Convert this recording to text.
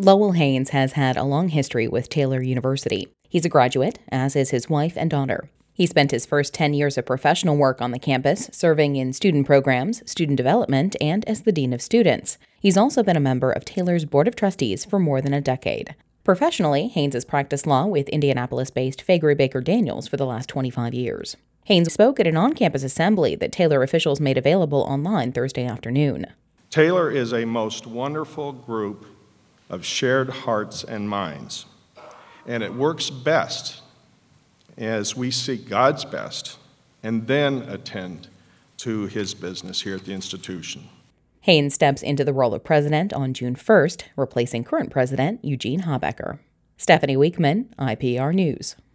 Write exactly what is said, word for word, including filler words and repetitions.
Lowell Haynes has had a long history with Taylor University. He's a graduate, as is his wife and daughter. He spent his first ten years of professional work on the campus, serving in student programs, student development, and as the dean of students. He's also been a member of Taylor's Board of Trustees for more than a decade. Professionally, Haynes has practiced law with Indianapolis-based Faegre Baker Daniels for the last twenty-five years. Haynes spoke at an on-campus assembly that Taylor officials made available online Thursday afternoon. Taylor is a most wonderful group of shared hearts and minds, and it works best as we seek God's best and then attend to his business here at the institution. Haynes steps into the role of president on June first, replacing current president Eugene Hobecker. Stephanie Weekman, I P R News.